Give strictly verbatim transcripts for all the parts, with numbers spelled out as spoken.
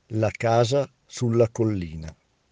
La casa sulla collina.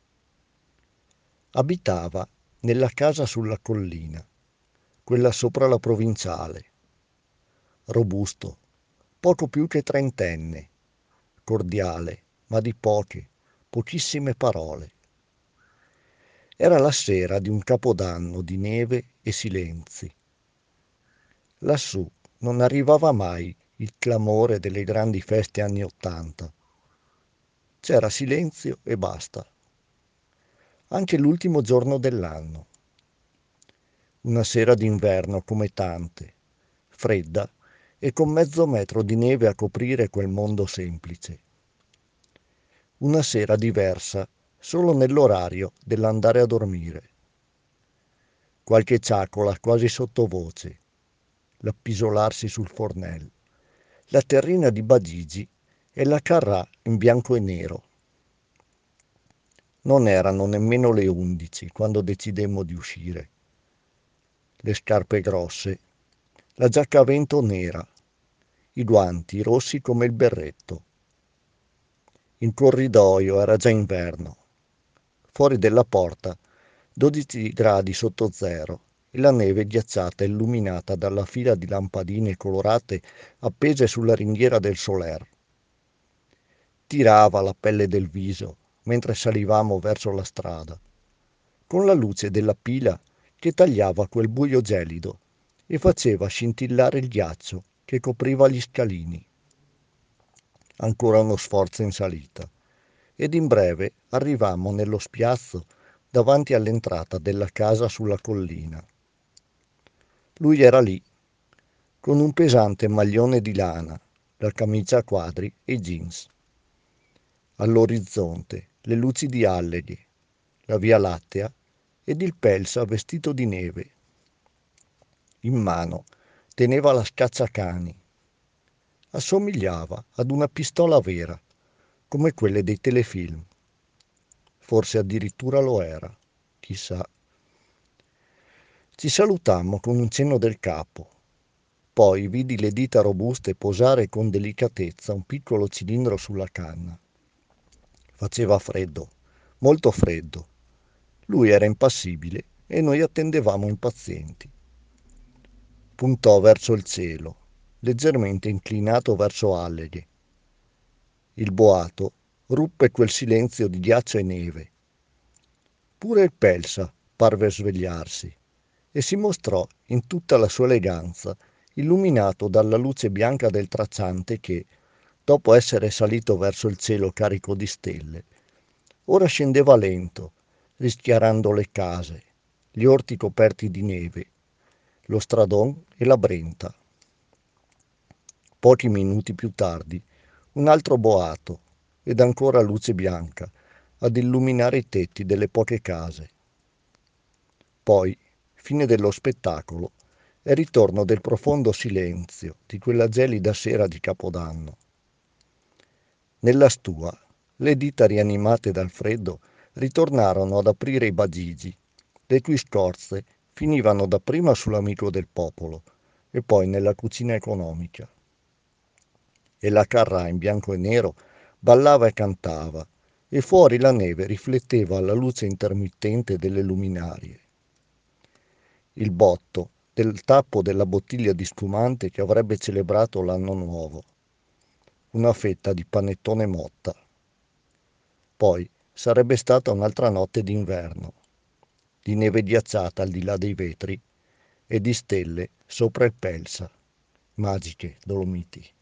Abitava nella casa sulla collina, quella sopra la provinciale. Robusto, poco più che trentenne, cordiale, ma di poche, pochissime parole. Era la sera di un capodanno di neve e silenzi. Lassù non arrivava mai il clamore delle grandi feste anni Ottanta. C'era silenzio e basta. Anche l'ultimo giorno dell'anno. Una sera d'inverno come tante, fredda e con mezzo metro di neve a coprire quel mondo semplice. Una sera diversa solo nell'orario dell'andare a dormire. Qualche ciacola quasi sottovoce, l'appisolarsi sul fornello, la terrina di Bagigi e la Carrà in bianco e nero. Non erano nemmeno le undici quando decidemmo di uscire. Le scarpe grosse, la giacca a vento nera, i guanti rossi come il berretto. In corridoio era già inverno. Fuori della porta dodici gradi sotto zero e la neve ghiacciata illuminata dalla fila di lampadine colorate appese sulla ringhiera del soler. Tirava la pelle del viso mentre salivamo verso la strada, con la luce della pila che tagliava quel buio gelido e faceva scintillare il ghiaccio che copriva gli scalini. Ancora uno sforzo in salita, ed in breve arrivammo nello spiazzo davanti all'entrata della casa sulla collina. Lui era lì, con un pesante maglione di lana, la camicia a quadri e i jeans. All'orizzonte le luci di Alleghe, la via Lattea ed il Pelsa vestito di neve. In mano teneva la scacciacani. Assomigliava ad una pistola vera, come quelle dei telefilm. Forse addirittura lo era, chissà. Ci salutammo con un cenno del capo. Poi vidi le dita robuste posare con delicatezza un piccolo cilindro sulla canna. Faceva freddo, molto freddo. Lui era impassibile e noi attendevamo impazienti. Puntò verso il cielo, leggermente inclinato verso Alleghe. Il boato ruppe quel silenzio di ghiaccio e neve. Pure il Pelsa parve svegliarsi e si mostrò in tutta la sua eleganza, illuminato dalla luce bianca del tracciante che, dopo essere salito verso il cielo carico di stelle, ora scendeva lento, rischiarando le case, gli orti coperti di neve, lo stradon e la Brenta. Pochi minuti più tardi, un altro boato ed ancora luce bianca ad illuminare i tetti delle poche case. Poi, fine dello spettacolo e ritorno del profondo silenzio di quella gelida sera di Capodanno. Nella stua, le dita rianimate dal freddo ritornarono ad aprire i bagigi, le cui scorze finivano dapprima sull'amico del popolo e poi nella cucina economica. E la Carrà in bianco e nero ballava e cantava, e fuori la neve rifletteva alla luce intermittente delle luminarie. Il botto del tappo della bottiglia di spumante che avrebbe celebrato l'anno nuovo. Una fetta di panettone motta. Poi sarebbe stata un'altra notte d'inverno, di neve ghiacciata al di là dei vetri e di stelle sopra il Pelsa, magiche Dolomiti.